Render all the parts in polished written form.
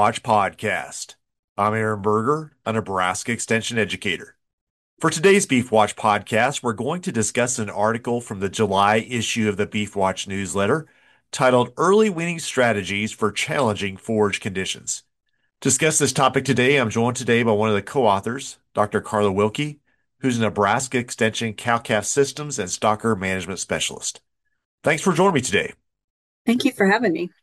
Watch podcast. I'm Aaron Berger, a Nebraska Extension educator. For today's Beef Watch podcast, we're going to discuss an article from the July issue of the Beef Watch newsletter titled Early Weaning Strategies for Challenging Forage Conditions. To discuss this topic today, I'm joined today by one of the co-authors, Dr. Carla Wilkie, who's a Nebraska Extension cow-calf systems and stocker management specialist. Thanks for joining me today. Thank you for having me.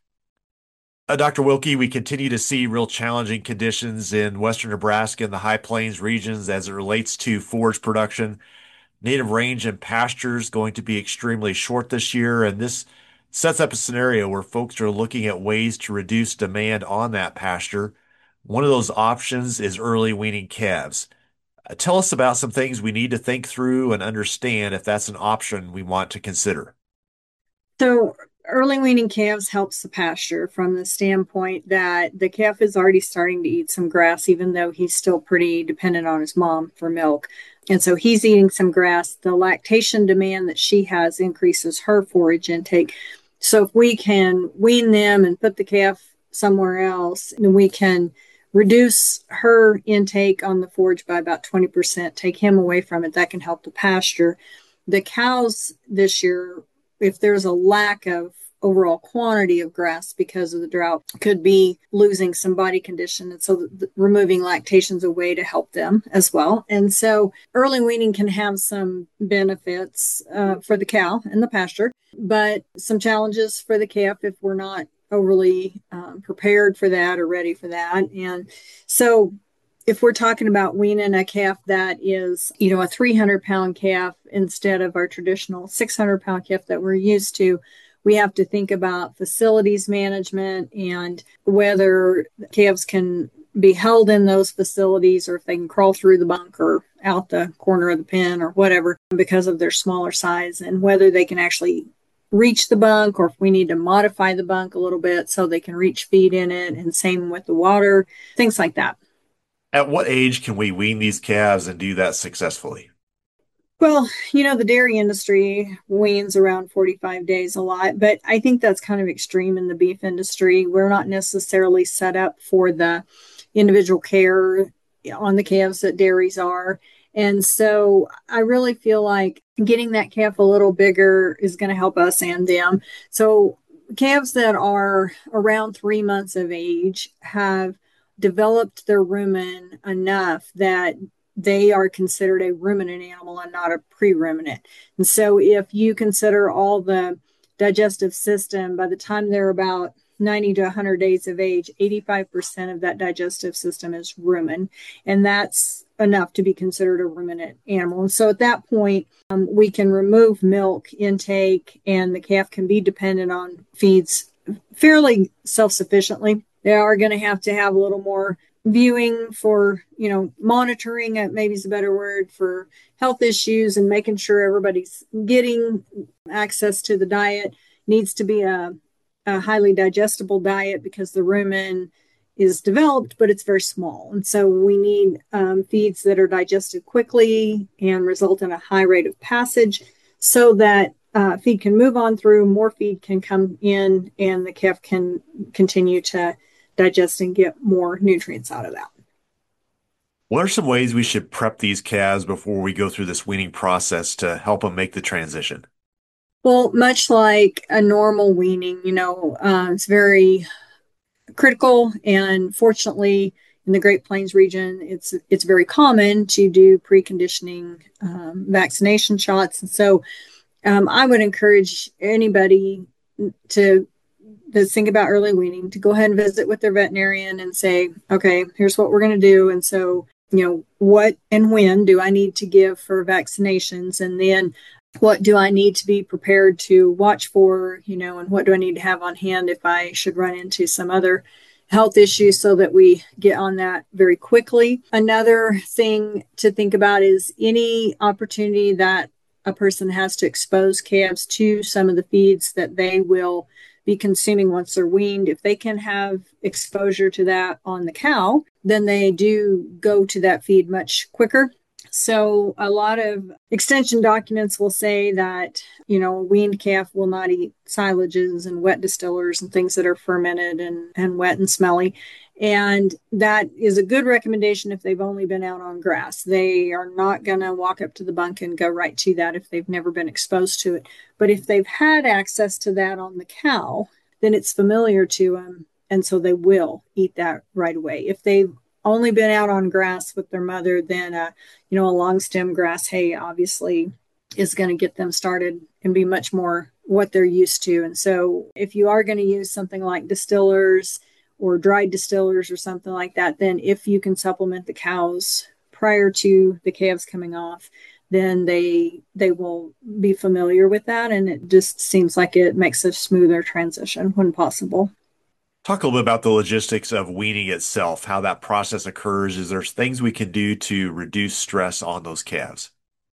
Dr. Wilkie, we continue to see real challenging conditions in western Nebraska and the High Plains regions as it relates to forage production. Native range and pastures going to be extremely short this year, and this sets up a scenario where folks are looking at ways to reduce demand on that pasture. One of those options is early weaning calves. Tell us about some things we need to think through and understand if that's an option we want to consider. So, early weaning calves helps the pasture from the standpoint that the calf is already starting to eat some grass, even though he's still pretty dependent on his mom for milk. And so he's eating some grass. The lactation demand that she has increases her forage intake. So, if we can wean them and put the calf somewhere else, then we can reduce her intake on the forage by about 20%, take him away from it. That can help the pasture. The cows this year, if there's a lack of overall quantity of grass because of the drought, could be losing some body condition. And so removing lactation is a way to help them as well. And so early weaning can have some benefits for the cow and the pasture, but some challenges for the calf if we're not overly prepared for that or ready for that. And so if we're talking about weaning a calf that is, a 300-pound calf instead of our traditional 600-pound calf that we're used to, we have to think about facilities management and whether calves can be held in those facilities or if they can crawl through the bunk or out the corner of the pen or whatever because of their smaller size, and whether they can actually reach the bunk or if we need to modify the bunk a little bit so they can reach feed in it, and same with the water, things like that. At what age can we wean these calves and do that successfully? Well, the dairy industry weans around 45 days a lot, but I think that's kind of extreme in the beef industry. We're not necessarily set up for the individual care on the calves that dairies are. And so I really feel like getting that calf a little bigger is going to help us and them. So calves that are around 3 months of age have developed their rumen enough that they are considered a ruminant animal and not a pre-ruminant. And so if you consider all the digestive system, by the time they're about 90 to 100 days of age, 85% of that digestive system is rumen. And that's enough to be considered a ruminant animal. And so at that point, we can remove milk intake and the calf can be dependent on feeds fairly self-sufficiently. They are going to have a little more viewing for, monitoring, maybe is a better word, for health issues and making sure everybody's getting access to the diet. Needs to be a highly digestible diet because the rumen is developed, but it's very small. And so we need feeds that are digested quickly and result in a high rate of passage so that feed can move on through, more feed can come in, and the calf can continue to digest and get more nutrients out of that. What are some ways we should prep these calves before we go through this weaning process to help them make the transition? Well, much like a normal weaning, it's very critical. And fortunately, in the Great Plains region, it's very common to do preconditioning vaccination shots. And so I would encourage anybody to think about early weaning to go ahead and visit with their veterinarian and say, okay, here's what we're going to do. And so, what and when do I need to give for vaccinations? And then what do I need to be prepared to watch for, and what do I need to have on hand if I should run into some other health issues so that we get on that very quickly. Another thing to think about is any opportunity that a person has to expose calves to some of the feeds that they will be consuming once they're weaned. If they can have exposure to that on the cow, then they do go to that feed much quicker. So a lot of extension documents will say that, a weaned calf will not eat silages and wet distillers and things that are fermented and wet and smelly. And that is a good recommendation if they've only been out on grass. They are not going to walk up to the bunk and go right to that if they've never been exposed to it. But if they've had access to that on the cow, then it's familiar to them. And so they will eat that right away. If they've only been out on grass with their mother, then a long stem grass hay obviously is going to get them started and be much more what they're used to. And so if you are going to use something like distillers or dried distillers or something like that, then if you can supplement the cows prior to the calves coming off, then they will be familiar with that. And it just seems like it makes a smoother transition when possible. Talk a little bit about the logistics of weaning itself, how that process occurs. Is there things we can do to reduce stress on those calves?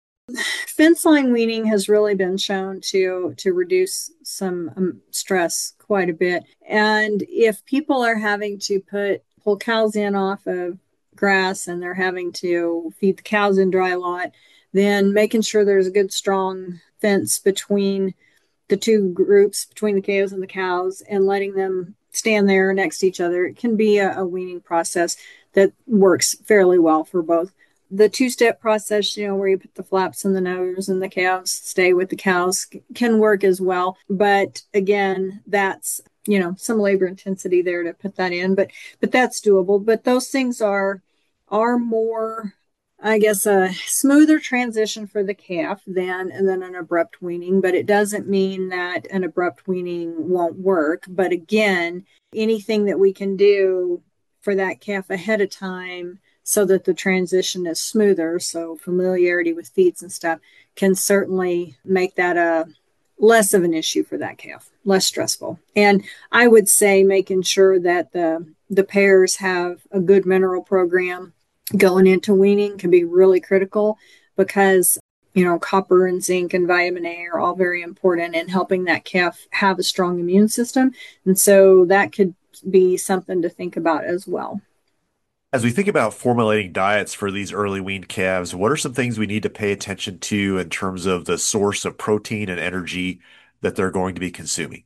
Fence line weaning has really been shown to reduce some stress quite a bit. And if people are having to pull cows in off of grass and they're having to feed the cows in dry lot, then making sure there's a good strong fence between the two groups, between the calves and the cows, and letting them stand there next to each other, it can be a weaning process that works fairly well for both. The two-step process, where you put the flaps in the nose and the calves stay with the cows, can work as well. But again, that's, some labor intensity there to put that in, but that's doable. But those things are more, I guess, a smoother transition for the calf than an abrupt weaning. But it doesn't mean that an abrupt weaning won't work. But again, anything that we can do for that calf ahead of time so that the transition is smoother, so familiarity with feeds and stuff, can certainly make that a less of an issue for that calf, less stressful. And I would say making sure that the pairs have a good mineral program going into weaning can be really critical, because copper and zinc and vitamin A are all very important in helping that calf have a strong immune system. And so that could be something to think about as well. As we think about formulating diets for these early weaned calves, what are some things we need to pay attention to in terms of the source of protein and energy that they're going to be consuming?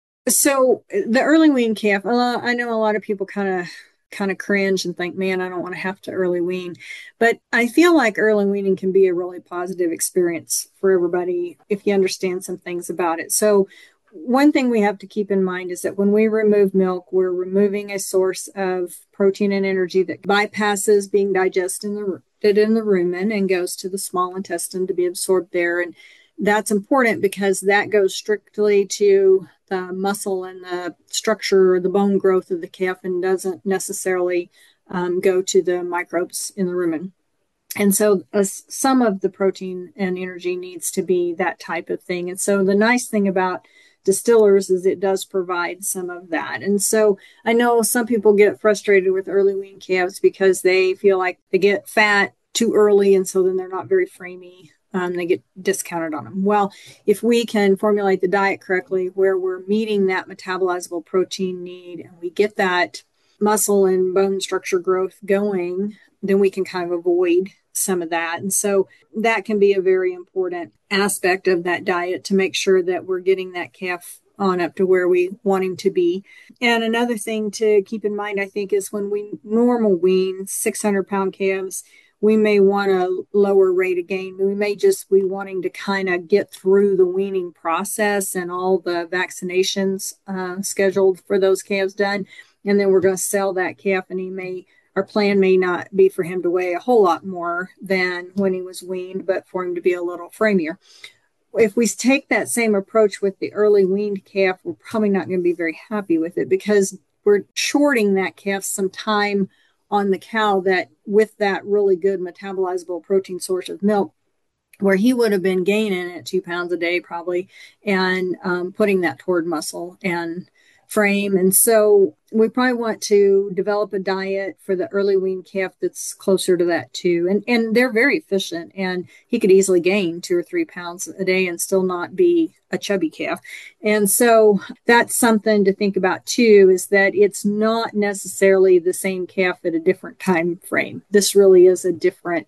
So the early wean calf, I know a lot of people kind of cringe and think, man, I don't want to have to early wean. But I feel like early weaning can be a really positive experience for everybody if you understand some things about it. So one thing we have to keep in mind is that when we remove milk, we're removing a source of protein and energy that bypasses being digested in the rumen and goes to the small intestine to be absorbed there. And that's important because that goes strictly to the muscle and the structure or the bone growth of the calf, and doesn't necessarily go to the microbes in the rumen. And so some of the protein and energy needs to be that type of thing. And so the nice thing about distillers is it does provide some of that. And so I know some people get frustrated with early wean calves because they feel like they get fat too early, and so then they're not very framey. They get discounted on them. Well, if we can formulate the diet correctly, where we're meeting that metabolizable protein need and we get that muscle and bone structure growth going, then we can kind of avoid some of that. And so that can be a very important aspect of that diet to make sure that we're getting that calf on up to where we want him to be. And another thing to keep in mind, I think, is when we normal wean 600-pound calves, we may want a lower rate of gain. We may just be wanting to kind of get through the weaning process and all the vaccinations scheduled for those calves done. And then we're going to sell that calf, and our plan may not be for him to weigh a whole lot more than when he was weaned, but for him to be a little framier. If we take that same approach with the early weaned calf, we're probably not going to be very happy with it, because we're shorting that calf some time on the cow that with that really good metabolizable protein source of milk, where he would have been gaining at 2 pounds a day probably, and putting that toward muscle and frame. And so we probably want to develop a diet for the early wean calf that's closer to that too. And they're very efficient, and he could easily gain 2 or 3 pounds a day and still not be a chubby calf. And so that's something to think about too, is that it's not necessarily the same calf at a different time frame. This really is a different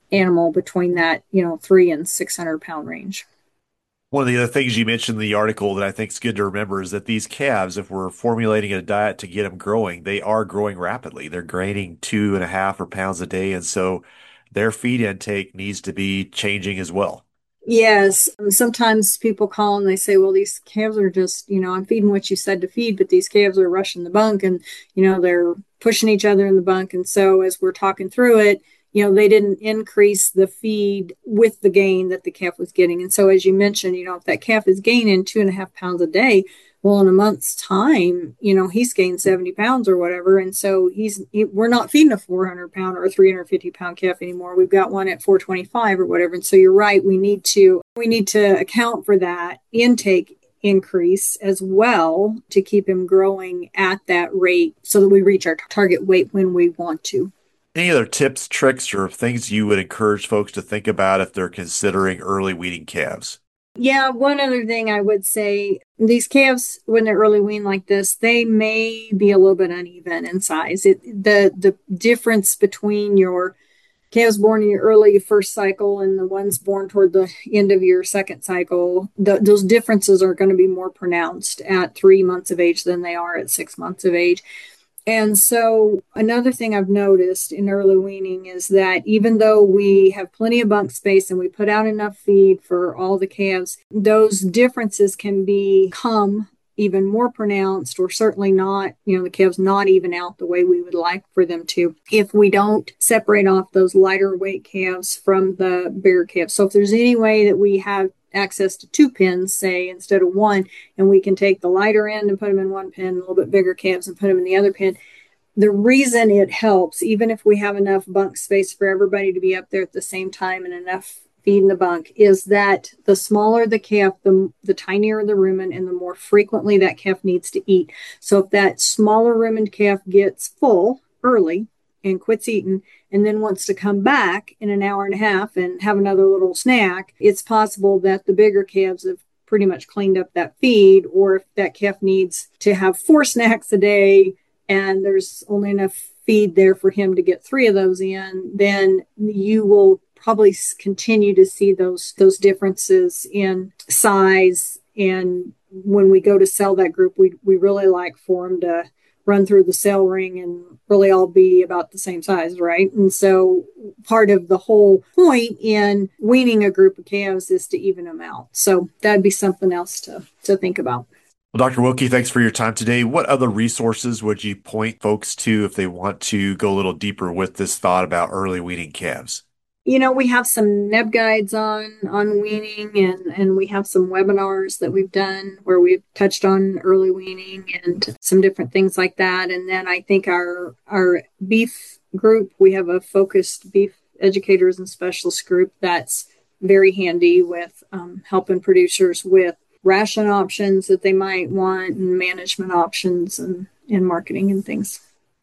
animal between that, 300 and 600 pound range. One of the other things you mentioned in the article that I think is good to remember is that these calves, if we're formulating a diet to get them growing, they are growing rapidly. They're gaining 2.5 or pounds a day, and so their feed intake needs to be changing as well. Yes, sometimes people call and they say, well, these calves are just, I'm feeding what you said to feed, but these calves are rushing the bunk and, they're pushing each other in the bunk. And so as we're talking through it, they didn't increase the feed with the gain that the calf was getting. And so, as you mentioned, if that calf is gaining 2.5 pounds a day, well, in a month's time, he's gained 70 pounds or whatever. And so we're not feeding a 400 pound or a 350 pound calf anymore. We've got one at 425 or whatever. And so you're right. We need to account for that intake increase as well to keep him growing at that rate so that we reach our target weight when we want to. Any other tips, tricks, or things you would encourage folks to think about if they're considering early weaning calves? Yeah, one other thing I would say, these calves, when they're early weaned like this, they may be a little bit uneven in size. The difference between your calves born in your early first cycle and the ones born toward the end of your second cycle, those differences are going to be more pronounced at 3 months of age than they are at 6 months of age. And so, another thing I've noticed in early weaning is that even though we have plenty of bunk space and we put out enough feed for all the calves, those differences can become even more pronounced, or certainly not, the calves not even out the way we would like for them to, if we don't separate off those lighter weight calves from the bigger calves. So, if there's any way that we have access to two pens, say, instead of one, and we can take the lighter end and put them in one pen, a little bit bigger calves and put them in the other pen. The reason it helps, even if we have enough bunk space for everybody to be up there at the same time and enough feed in the bunk, is that the smaller the calf, the tinier the rumen, and the more frequently that calf needs to eat. So if that smaller rumen calf gets full early and quits eating and then wants to come back in an hour and a half and have another little snack, it's possible that the bigger calves have pretty much cleaned up that feed. Or if that calf needs to have 4 snacks a day and there's only enough feed there for him to get 3 of those in, then you will probably continue to see those differences in size. And when we go to sell that group, we really like for them to run through the sale ring and really all be about the same size, right? And so part of the whole point in weaning a group of calves is to even them out. So that'd be something else to think about. Well, Dr. Wilkie, thanks for your time today. What other resources would you point folks to if they want to go a little deeper with this thought about early weaning calves? We have some neb guides on weaning, and we have some webinars that we've done where we've touched on early weaning and some different things like that. And then I think our beef group, we have a focused beef educators and specialists group that's very handy with helping producers with ration options that they might want and management options and marketing and things.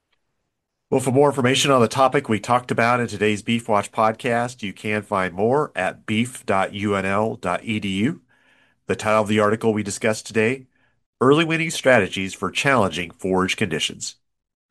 Well, for more information on the topic we talked about in today's Beef Watch podcast, you can find more at beef.unl.edu. The title of the article we discussed today, Early Weaning Strategies for Challenging Forage Conditions.